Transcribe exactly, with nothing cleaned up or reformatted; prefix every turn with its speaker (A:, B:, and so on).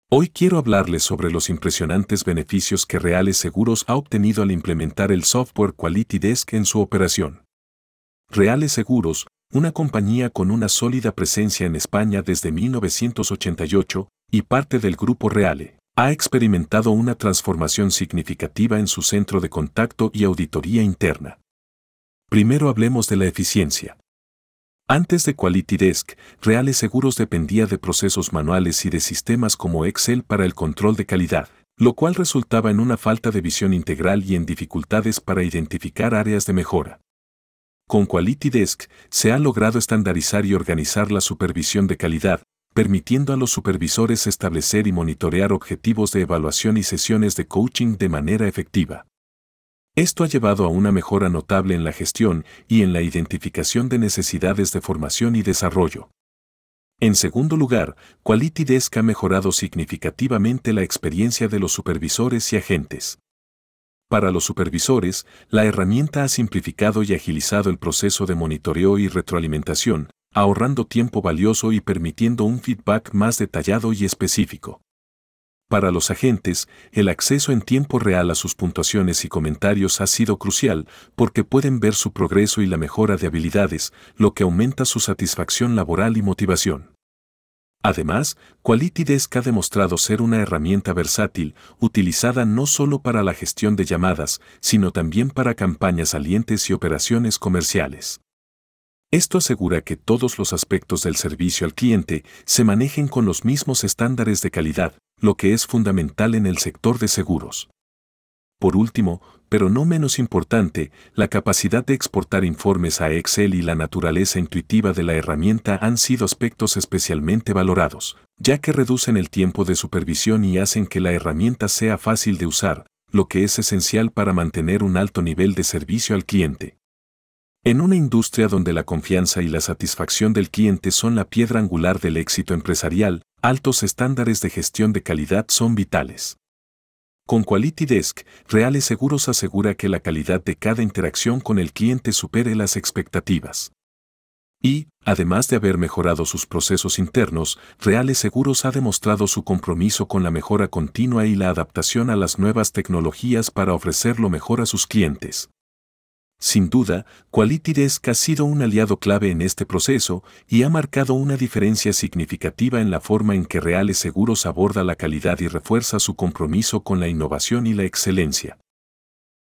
A: Hoy quiero hablarles sobre los impresionantes beneficios que Reales Seguros ha obtenido al implementar el software Quality Desk en su operación. Reales Seguros, una compañía con una sólida presencia en España desde mil novecientos ochenta y ocho y parte del Grupo Reale, ha experimentado una transformación significativa en su centro de contacto y auditoría interna. Primero hablemos de la eficiencia. Antes de Quality Desk, Reales Seguros dependía de procesos manuales y de sistemas como Excel para el control de calidad, lo cual resultaba en una falta de visión integral y en dificultades para identificar áreas de mejora. Con Quality Desk se ha logrado estandarizar y organizar la supervisión de calidad, permitiendo a los supervisores establecer y monitorear objetivos de evaluación y sesiones de coaching de manera efectiva. Esto ha llevado a una mejora notable en la gestión y en la identificación de necesidades de formación y desarrollo. En segundo lugar, Quality Desk ha mejorado significativamente la experiencia de los supervisores y agentes. Para los supervisores, la herramienta ha simplificado y agilizado el proceso de monitoreo y retroalimentación, ahorrando tiempo valioso y permitiendo un feedback más detallado y específico. Para los agentes, el acceso en tiempo real a sus puntuaciones y comentarios ha sido crucial porque pueden ver su progreso y la mejora de habilidades, lo que aumenta su satisfacción laboral y motivación. Además, Quality Desk ha demostrado ser una herramienta versátil, utilizada no solo para la gestión de llamadas, sino también para campañas salientes y operaciones comerciales. Esto asegura que todos los aspectos del servicio al cliente se manejen con los mismos estándares de calidad, lo que es fundamental en el sector de seguros. Por último, pero no menos importante, la capacidad de exportar informes a Excel y la naturaleza intuitiva de la herramienta han sido aspectos especialmente valorados, ya que reducen el tiempo de supervisión y hacen que la herramienta sea fácil de usar, lo que es esencial para mantener un alto nivel de servicio al cliente. En una industria donde la confianza y la satisfacción del cliente son la piedra angular del éxito empresarial, altos estándares de gestión de calidad son vitales. Con Quality Desk, Reales Seguros asegura que la calidad de cada interacción con el cliente supere las expectativas. Y, además de haber mejorado sus procesos internos, Reales Seguros ha demostrado su compromiso con la mejora continua y la adaptación a las nuevas tecnologías para ofrecer lo mejor a sus clientes. Sin duda, Quality Desk ha sido un aliado clave en este proceso y ha marcado una diferencia significativa en la forma en que Reales Seguros aborda la calidad y refuerza su compromiso con la innovación y la excelencia.